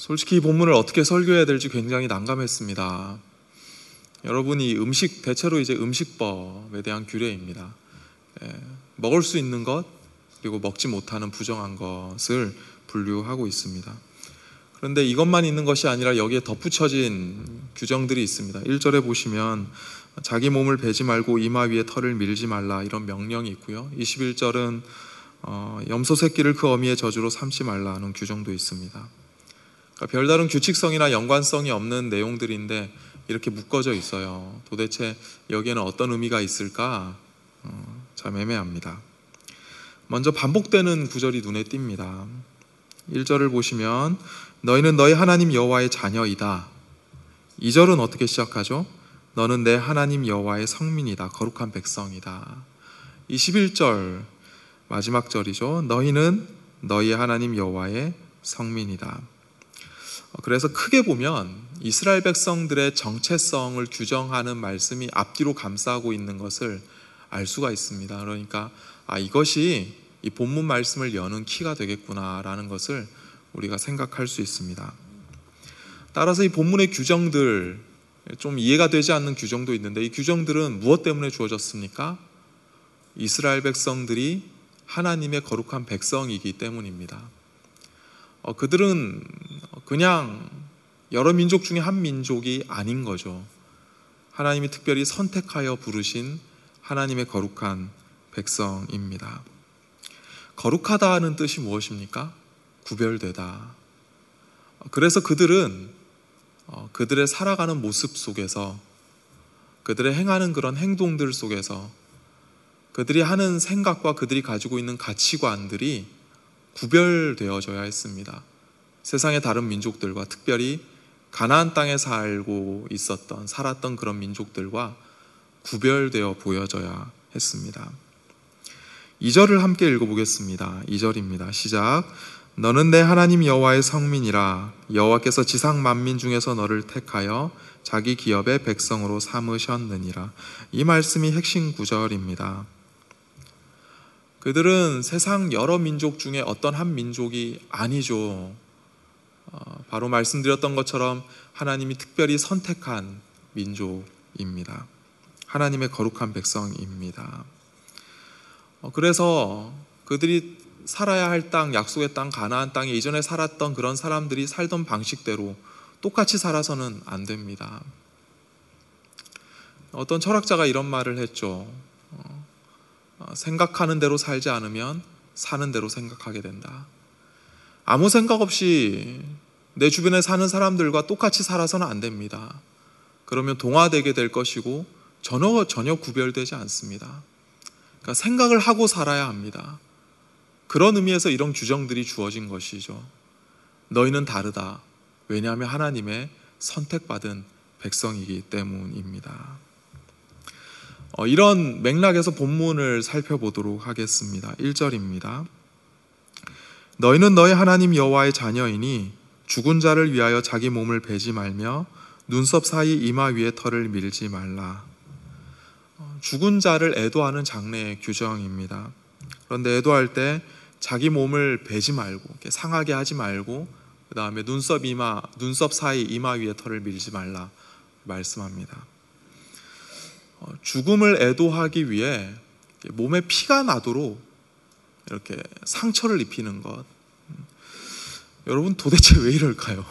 솔직히 이 본문을 어떻게 설교해야 될지 굉장히 난감했습니다. 여러분이 대체로 이제 음식법에 대한 규례입니다. 먹을 수 있는 것, 그리고 먹지 못하는 부정한 것을 분류하고 있습니다. 그런데 이것만 있는 것이 아니라 여기에 덧붙여진 규정들이 있습니다. 1절에 보시면 자기 몸을 베지 말고 이마 위에 털을 밀지 말라, 이런 명령이 있고요. 21절은 염소 새끼를 그 어미의 저주로 삼지 말라 하는 규정도 있습니다. 그러니까 별다른 규칙성이나 연관성이 없는 내용들인데 이렇게 묶어져 있어요. 도대체 여기에는 어떤 의미가 있을까? 참 애매합니다. 먼저 반복되는 구절이 눈에 띕니다. 1절을 보시면 너희는 너희 하나님 여호와의 자녀이다. 2절은 어떻게 시작하죠? 너는 내 하나님 여호와의 성민이다, 거룩한 백성이다. 21절 마지막 절이죠. 너희는 너희 하나님 여호와의 성민이다. 그래서 크게 보면 이스라엘 백성들의 정체성을 규정하는 말씀이 앞뒤로 감싸고 있는 것을 알 수가 있습니다. 그러니까 이것이 이 본문 말씀을 여는 키가 되겠구나라는 것을 우리가 생각할 수 있습니다. 따라서 이 본문의 규정들, 좀 이해가 되지 않는 규정도 있는데 이 규정들은 무엇 때문에 주어졌습니까? 이스라엘 백성들이 하나님의 거룩한 백성이기 때문입니다. 그들은 그냥 여러 민족 중에 한 민족이 아닌 거죠. 하나님이 특별히 선택하여 부르신 하나님의 거룩한 백성입니다. 거룩하다는 뜻이 무엇입니까? 구별되다. 그래서 그들은 그들의 살아가는 모습 속에서, 그들의 행하는 그런 행동들 속에서 그들이 하는 생각과 그들이 가지고 있는 가치관들이 구별되어져야 했습니다. 세상의 다른 민족들과, 특별히 가나안 땅에 살았던 그런 민족들과 구별되어 보여져야 했습니다. 2절을 함께 읽어보겠습니다. 2절입니다. 시작. 너는 내 하나님 여호와의 성민이라. 여호와께서 지상 만민 중에서 너를 택하여 자기 기업의 백성으로 삼으셨느니라. 이 말씀이 핵심 구절입니다. 그들은 세상 여러 민족 중에 어떤 한 민족이 아니죠. 바로 말씀드렸던 것처럼 하나님이 특별히 선택한 민족입니다. 하나님의 거룩한 백성입니다. 그래서 그들이 살아야 할 땅, 약속의 땅, 가나안 땅에 이전에 살았던 그런 사람들이 살던 방식대로 똑같이 살아서는 안 됩니다. 어떤 철학자가 이런 말을 했죠. 생각하는 대로 살지 않으면 사는 대로 생각하게 된다. 아무 생각 없이 내 주변에 사는 사람들과 똑같이 살아서는 안 됩니다. 그러면 동화되게 될 것이고 전혀 구별되지 않습니다. 그러니까 생각을 하고 살아야 합니다. 그런 의미에서 이런 규정들이 주어진 것이죠. 너희는 다르다. 왜냐하면 하나님의 선택받은 백성이기 때문입니다. 이런 맥락에서 본문을 살펴보도록 하겠습니다. 1절입니다. 너희는 너희 하나님 여호와의 자녀이니 죽은 자를 위하여 자기 몸을 베지 말며 눈썹 사이 이마 위에 털을 밀지 말라. 죽은 자를 애도하는 장례의 규정입니다. 그런데 애도할 때 자기 몸을 베지 말고, 상하게 하지 말고, 그 다음에 눈썹 사이 이마 위에 털을 밀지 말라 말씀합니다. 죽음을 애도하기 위해 몸에 피가 나도록 이렇게 상처를 입히는 것. 여러분, 도대체 왜 이럴까요?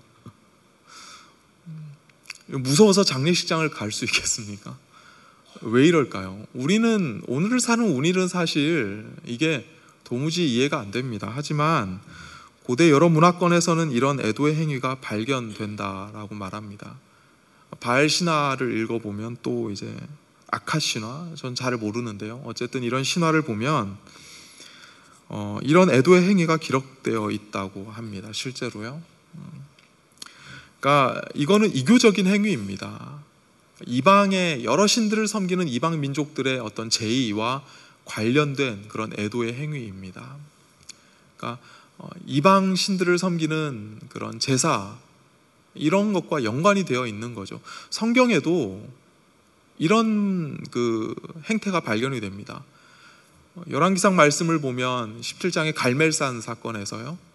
무서워서 장례식장을 갈 수 있겠습니까? 왜 이럴까요? 오늘을 사는 우리는 사실 이게 도무지 이해가 안 됩니다. 하지만 고대 여러 문화권에서는 이런 애도의 행위가 발견된다라고 말합니다. 바알 신화를 읽어보면 또 이제 아카 신화, 전 잘 모르는데요. 어쨌든 이런 신화를 보면 이런 애도의 행위가 기록되어 있다고 합니다. 실제로요. 그러니까 이거는 이교적인 행위입니다. 이방의 여러 신들을 섬기는 이방 민족들의 어떤 제의와 관련된 그런 애도의 행위입니다. 그러니까 이방 신들을 섬기는 그런 제사, 이런 것과 연관이 되어 있는 거죠. 성경에도 이런 그 행태가 발견이 됩니다. 열왕기상 말씀을 보면 17장의 갈멜산 사건에서요,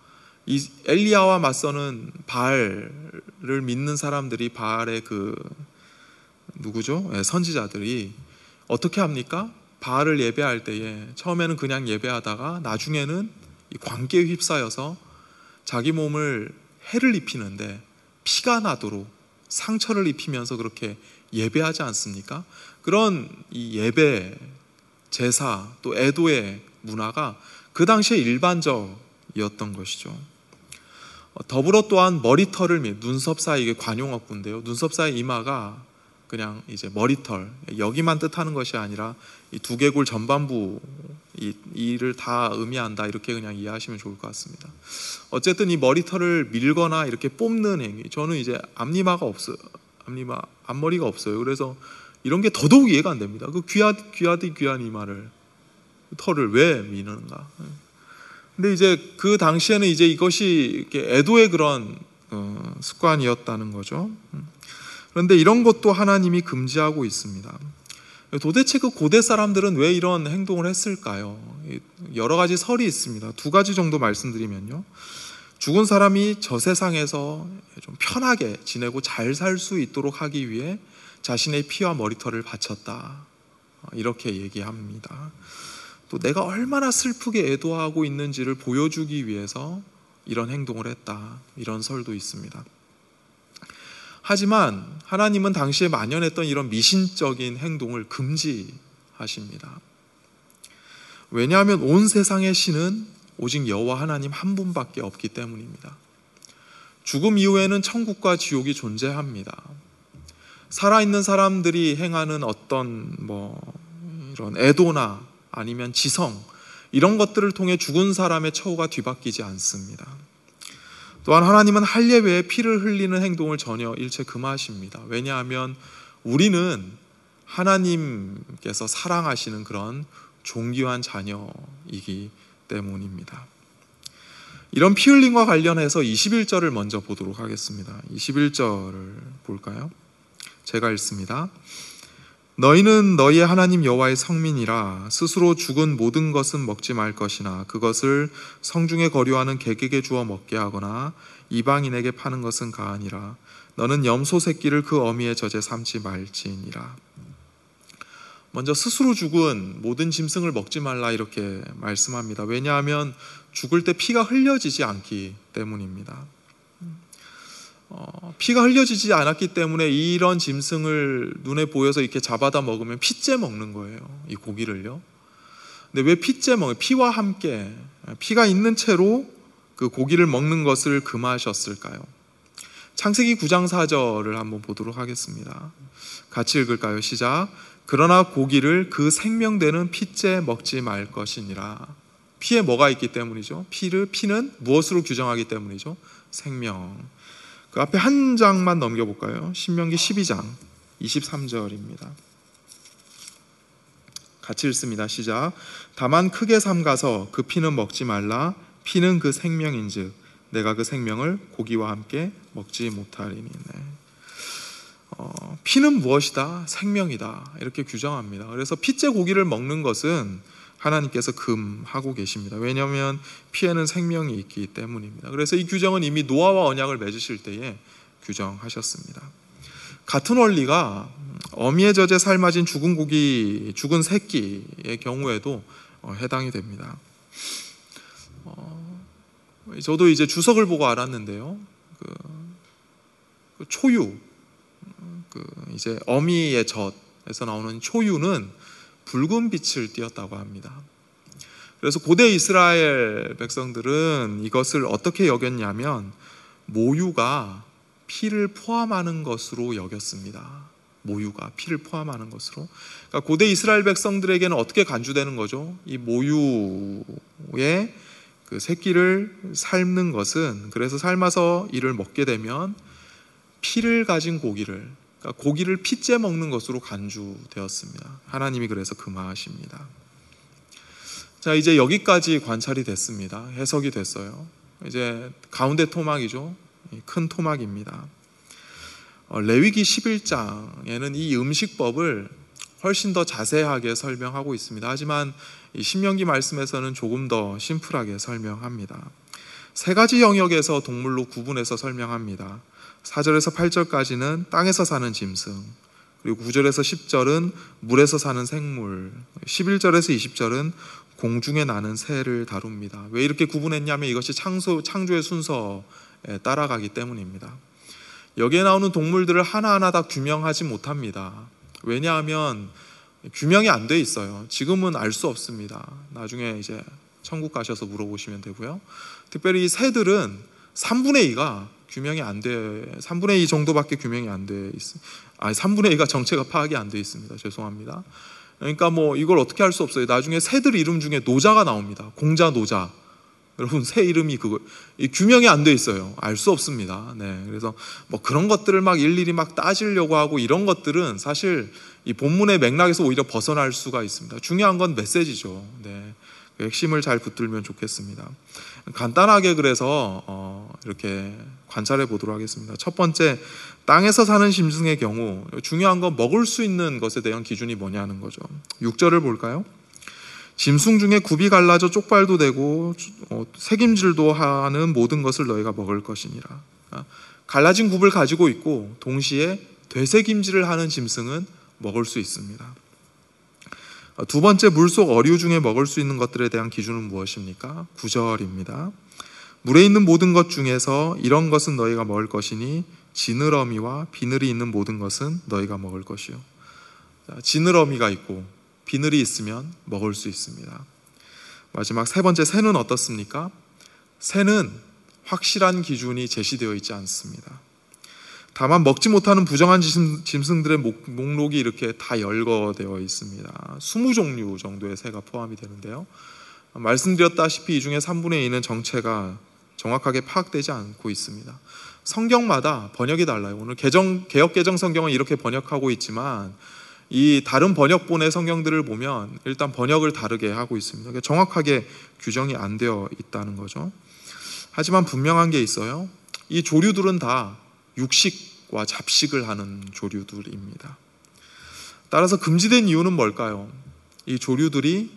이 엘리야와 맞서는 바알을 믿는 사람들이, 바알의 그 누구죠? 선지자들이 어떻게 합니까? 바알을 예배할 때에 처음에는 그냥 예배하다가 나중에는 이 광기에 휩싸여서 자기 몸을 해를 입히는데 피가 나도록 상처를 입히면서 그렇게 예배하지 않습니까? 그런 이 예배, 제사, 또 애도의 문화가 그 당시에 일반적이었던 것이죠. 더불어 또한 머리털을 눈썹 사이, 이게 관용어구인데요, 눈썹 사이 이마가 그냥 이제 머리털, 여기만 뜻하는 것이 아니라 이 두개골 전반부 이를 다 의미한다, 이렇게 그냥 이해하시면 좋을 것 같습니다. 어쨌든 이 머리털을 밀거나 이렇게 뽑는 행위, 저는 이제 앞니마가 없어요. 앞머리가 없어요. 그래서 이런 게 더더욱 이해가 안 됩니다. 그 귀한 이마를, 털을 왜 미는가? 근데 이제 그 당시에는 이제 이것이 이렇게 애도의 그런 습관이었다는 거죠. 그런데 이런 것도 하나님이 금지하고 있습니다. 도대체 그 고대 사람들은 왜 이런 행동을 했을까요? 여러 가지 설이 있습니다. 두 가지 정도 말씀드리면요, 죽은 사람이 저 세상에서 좀 편하게 지내고 잘 살 수 있도록 하기 위해 자신의 피와 머리털을 바쳤다, 이렇게 얘기합니다. 또 내가 얼마나 슬프게 애도하고 있는지를 보여주기 위해서 이런 행동을 했다, 이런 설도 있습니다. 하지만 하나님은 당시에 만연했던 이런 미신적인 행동을 금지하십니다. 왜냐하면 온 세상의 신은 오직 여호와 하나님 한 분밖에 없기 때문입니다. 죽음 이후에는 천국과 지옥이 존재합니다. 살아있는 사람들이 행하는 어떤 이런 애도나 아니면 지성, 이런 것들을 통해 죽은 사람의 처우가 뒤바뀌지 않습니다. 또한 하나님은 할례 외에 피를 흘리는 행동을 전혀 일체 금하십니다. 왜냐하면 우리는 하나님께서 사랑하시는 그런 존귀한 자녀이기 때문입니다. 이런 피 흘림과 관련해서 21절을 먼저 보도록 하겠습니다. 21절을 볼까요? 제가 읽습니다. 너희는 너희의 하나님 여호와의 성민이라. 스스로 죽은 모든 것은 먹지 말 것이나 그것을 성중에 거류하는 객에게 주어 먹게 하거나 이방인에게 파는 것은 가하니라. 너는 염소 새끼를 그 어미의 젖에 삼지 말지니라. 먼저 스스로 죽은 모든 짐승을 먹지 말라, 이렇게 말씀합니다. 왜냐하면 죽을 때 피가 흘려지지 않기 때문입니다. 피가 흘려지지 않았기 때문에 이런 짐승을 눈에 보여서 이렇게 잡아다 먹으면 피째 먹는 거예요, 이 고기를요. 근데 왜 피째 먹어요? 피와 함께 피가 있는 채로 그 고기를 먹는 것을 금하셨을까요? 창세기 9장 4절을 한번 보도록 하겠습니다. 같이 읽을까요? 시작. 그러나 고기를 그 생명되는 피째 먹지 말 것이니라. 피에 뭐가 있기 때문이죠? 피는 무엇으로 규정하기 때문이죠? 생명. 그 앞에 한 장만 넘겨볼까요? 신명기 12장 23절입니다. 같이 읽습니다. 시작. 다만 크게 삼가서 그 피는 먹지 말라. 피는 그 생명인즉 내가 그 생명을 고기와 함께 먹지 못하리니. 피는 무엇이다? 생명이다, 이렇게 규정합니다. 그래서 피째 고기를 먹는 것은 하나님께서 금하고 계십니다. 왜냐하면 피에는 생명이 있기 때문입니다. 그래서 이 규정은 이미 노아와 언약을 맺으실 때에 규정하셨습니다. 같은 원리가 어미의 젖에 삶아진 죽은 고기, 죽은 새끼의 경우에도 해당이 됩니다. 저도 이제 주석을 보고 알았는데요, 그 초유, 이제 어미의 젖에서 나오는 초유는 붉은 빛을 띠었다고 합니다. 그래서 고대 이스라엘 백성들은 이것을 어떻게 여겼냐면 모유가 피를 포함하는 것으로 여겼습니다. 모유가 피를 포함하는 것으로. 그러니까 고대 이스라엘 백성들에게는 어떻게 간주되는 거죠? 이 모유의 그 새끼를 삶는 것은, 그래서 삶아서 이를 먹게 되면 피를 가진 고기를, 그러니까 고기를 피째 먹는 것으로 간주되었습니다. 하나님이 그래서 금하십니다. 자, 이제 여기까지 관찰이 됐습니다. 해석이 됐어요. 이제 가운데 토막이죠. 큰 토막입니다. 레위기 11장에는 이 음식법을 훨씬 더 자세하게 설명하고 있습니다. 하지만 이 신명기 말씀에서는 조금 더 심플하게 설명합니다. 세 가지 영역에서 동물로 구분해서 설명합니다. 4절에서 8절까지는 땅에서 사는 짐승, 그리고 9절에서 10절은 물에서 사는 생물, 11절에서 20절은 공중에 나는 새를 다룹니다. 왜 이렇게 구분했냐면 이것이 창조의 순서에 따라가기 때문입니다. 여기에 나오는 동물들을 하나하나 다 규명하지 못합니다. 왜냐하면 규명이 안 돼 있어요. 지금은 알 수 없습니다. 나중에 이제 천국 가셔서 물어보시면 되고요. 특별히 이 새들은 3분의 2가 규명이 안 돼, 3분의 2 정도밖에 규명이 안 돼 있어요. 3분의 2가 정체가 파악이 안 돼 있습니다. 죄송합니다. 그러니까 뭐 이걸 어떻게 할 수 없어요. 나중에 새들 이름 중에 노자가 나옵니다. 공자, 노자. 여러분 새 이름이 규명이 안 돼 있어요. 알 수 없습니다. 네, 그래서 뭐 그런 것들을 막 일일이 막 따지려고 하고 이런 것들은 사실 이 본문의 맥락에서 오히려 벗어날 수가 있습니다. 중요한 건 메시지죠. 네, 그 핵심을 잘 붙들면 좋겠습니다. 간단하게 그래서 이렇게 관찰해 보도록 하겠습니다. 첫 번째, 땅에서 사는 짐승의 경우 중요한 건 먹을 수 있는 것에 대한 기준이 뭐냐는 거죠. 6절을 볼까요? 짐승 중에 굽이 갈라져 쪽발도 되고 새김질도 하는 모든 것을 너희가 먹을 것이니라. 갈라진 굽을 가지고 있고 동시에 되새김질을 하는 짐승은 먹을 수 있습니다. 두 번째, 물속 어류 중에 먹을 수 있는 것들에 대한 기준은 무엇입니까? 9절입니다. 물에 있는 모든 것 중에서 이런 것은 너희가 먹을 것이니 지느러미와 비늘이 있는 모든 것은 너희가 먹을 것이요. 지느러미가 있고 비늘이 있으면 먹을 수 있습니다. 마지막 세 번째, 새는 어떻습니까? 새는 확실한 기준이 제시되어 있지 않습니다. 다만 먹지 못하는 부정한 짐승들의 목록이 이렇게 다 열거되어 있습니다. 20종류 정도의 새가 포함이 되는데요. 말씀드렸다시피 이 중에 3분의 2는 정체가 정확하게 파악되지 않고 있습니다. 성경마다 번역이 달라요. 오늘 개역 개정 성경은 이렇게 번역하고 있지만 이 다른 번역본의 성경들을 보면 일단 번역을 다르게 하고 있습니다. 그러니까 정확하게 규정이 안 되어 있다는 거죠. 하지만 분명한 게 있어요. 이 조류들은 다 육식과 잡식을 하는 조류들입니다. 따라서 금지된 이유는 뭘까요? 이 조류들이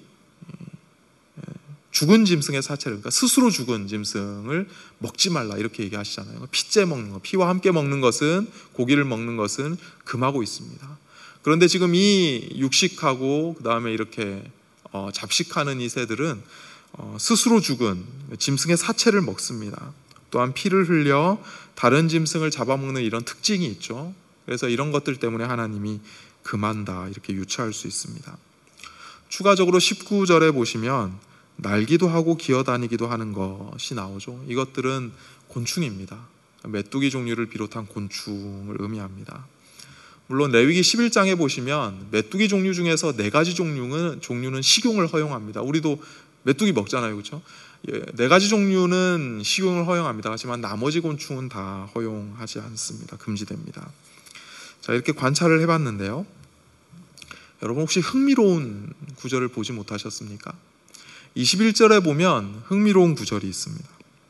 죽은 짐승의 사체를, 그러니까 스스로 죽은 짐승을 먹지 말라 이렇게 얘기하시잖아요. 피째 먹는 것, 피와 함께 먹는 것은, 고기를 먹는 것은 금하고 있습니다. 그런데 지금 이 육식하고 그 다음에 이렇게 잡식하는 이 새들은 스스로 죽은 짐승의 사체를 먹습니다. 또한 피를 흘려 다른 짐승을 잡아먹는 이런 특징이 있죠. 그래서 이런 것들 때문에 하나님이 금한다 이렇게 유추할 수 있습니다. 추가적으로 19절에 보시면 날기도 하고 기어다니기도 하는 것이 나오죠. 이것들은 곤충입니다. 메뚜기 종류를 비롯한 곤충을 의미합니다. 물론 레위기 11장에 보시면 메뚜기 종류 중에서 4가지 종류는 식용을 허용합니다. 우리도 메뚜기 먹잖아요, 그렇죠? 4가지 종류는 식용을 허용합니다. 하지만 나머지 곤충은 다 허용하지 않습니다. 금지됩니다. 자, 이렇게 관찰을 해봤는데요. 여러분 혹시 흥미로운 구절을 보지 못하셨습니까? 21절에 보면 흥미로운 구절이 있습니다.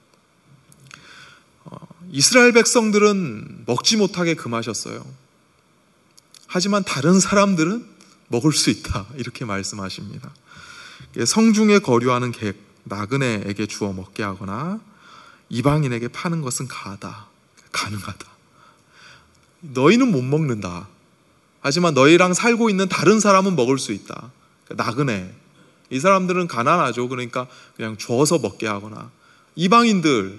이스라엘 백성들은 먹지 못하게 금하셨어요. 하지만 다른 사람들은 먹을 수 있다 이렇게 말씀하십니다. 성중에 거류하는 객, 나그네에게 주어 먹게 하거나 이방인에게 파는 것은 가능하다. 너희는 못 먹는다. 하지만 너희랑 살고 있는 다른 사람은 먹을 수 있다. 나그네, 이 사람들은 가난하죠. 그러니까 그냥 주어서 먹게 하거나 이방인들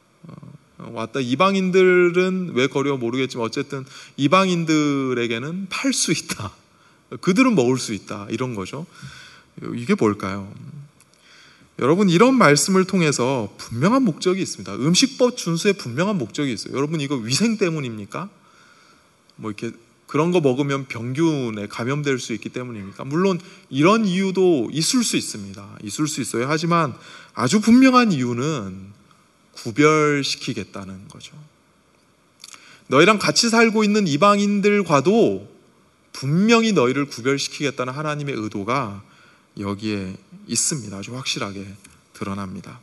이방인들은 왜 거려 모르겠지만 어쨌든 이방인들에게는 팔 수 있다. 그들은 먹을 수 있다. 이런 거죠. 이게 뭘까요? 여러분 이런 말씀을 통해서 분명한 목적이 있습니다. 음식법 준수에 분명한 목적이 있어요. 여러분 이거 위생 때문입니까? 뭐 이렇게 그런 거 먹으면 병균에 감염될 수 있기 때문입니까? 물론 이런 이유도 있을 수 있습니다. 있을 수 있어요. 하지만 아주 분명한 이유는 구별시키겠다는 거죠. 너희랑 같이 살고 있는 이방인들과도 분명히 너희를 구별시키겠다는 하나님의 의도가 여기에 있습니다. 아주 확실하게 드러납니다.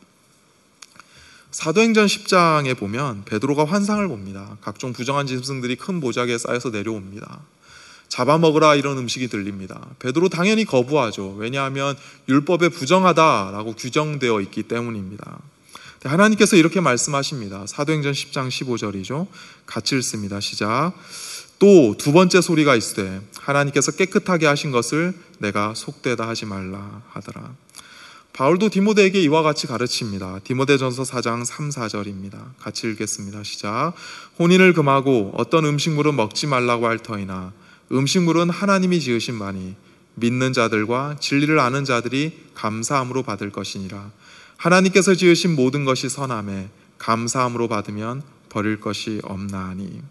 사도행전 10장에 보면 베드로가 환상을 봅니다. 각종 부정한 짐승들이 큰 보자기에 쌓여서 내려옵니다. 잡아먹으라 이런 음식이 들립니다. 베드로 당연히 거부하죠. 왜냐하면 율법에 부정하다라고 규정되어 있기 때문입니다. 하나님께서 이렇게 말씀하십니다. 사도행전 10장 15절이죠. 같이 읽습니다. 시작. 또 두 번째 소리가 있으되 하나님께서 깨끗하게 하신 것을 내가 속되다 하지 말라 하더라. 바울도 디모데에게 이와 같이 가르칩니다. 디모데전서 4장 3, 4절입니다. 같이 읽겠습니다. 시작. 혼인을 금하고 어떤 음식물은 먹지 말라고 할 터이나 음식물은 하나님이 지으신 바니 믿는 자들과 진리를 아는 자들이 감사함으로 받을 것이니라. 하나님께서 지으신 모든 것이 선함에 감사함으로 받으면 버릴 것이 없나니.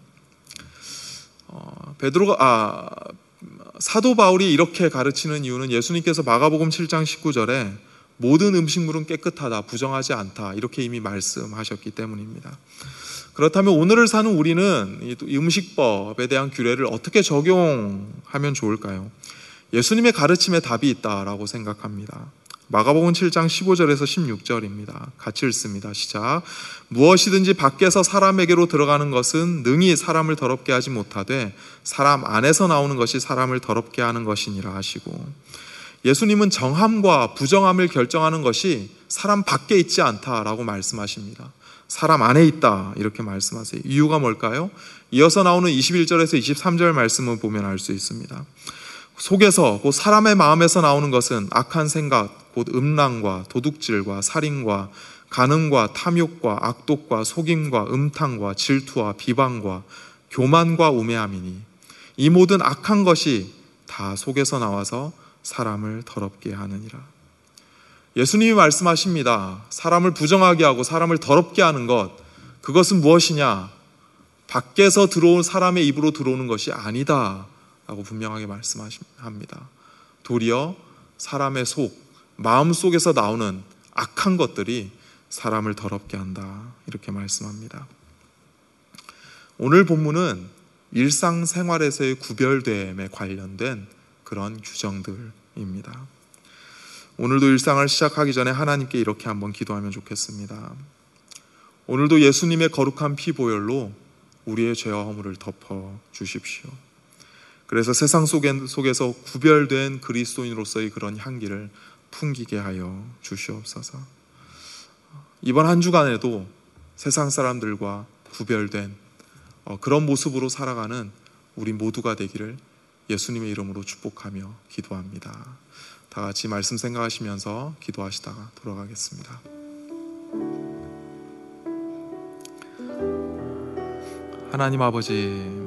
사도 바울이 이렇게 가르치는 이유는 예수님께서 마가복음 7장 19절에 모든 음식물은 깨끗하다, 부정하지 않다 이렇게 이미 말씀하셨기 때문입니다. 그렇다면 오늘을 사는 우리는 이 음식법에 대한 규례를 어떻게 적용하면 좋을까요? 예수님의 가르침에 답이 있다라고 생각합니다. 마가복음 7장 15절에서 16절입니다. 같이 읽습니다. 시작. 무엇이든지 밖에서 사람에게로 들어가는 것은 능히 사람을 더럽게 하지 못하되 사람 안에서 나오는 것이 사람을 더럽게 하는 것이니라 하시고, 예수님은 정함과 부정함을 결정하는 것이 사람 밖에 있지 않다라고 말씀하십니다. 사람 안에 있다 이렇게 말씀하세요. 이유가 뭘까요? 이어서 나오는 21절에서 23절 말씀을 보면 알 수 있습니다. 속에서 곧 사람의 마음에서 나오는 것은 악한 생각 곧 음란과 도둑질과 살인과 간음과 탐욕과 악독과 속임과 음탕과 질투와 비방과 교만과 우매함이니 이 모든 악한 것이 다 속에서 나와서 사람을 더럽게 하느니라. 예수님이 말씀하십니다. 사람을 부정하게 하고 사람을 더럽게 하는 것, 그것은 무엇이냐? 밖에서 들어온 사람의 입으로 들어오는 것이 아니다 라고 분명하게 말씀합니다. 도리어 사람의 속, 마음 속에서 나오는 악한 것들이 사람을 더럽게 한다 이렇게 말씀합니다. 오늘 본문은 일상생활에서의 구별됨에 관련된 그런 규정들입니다. 오늘도 일상을 시작하기 전에 하나님께 이렇게 한번 기도하면 좋겠습니다. 오늘도 예수님의 거룩한 피 보혈로 우리의 죄와 허물을 덮어 주십시오. 그래서 세상 속에서 구별된 그리스도인으로서의 그런 향기를 풍기게 하여 주시옵소서. 이번 한 주간에도 세상 사람들과 구별된 그런 모습으로 살아가는 우리 모두가 되기를 예수님의 이름으로 축복하며 기도합니다. 다 같이 말씀 생각하시면서 기도하시다가 돌아가겠습니다. 하나님 아버지,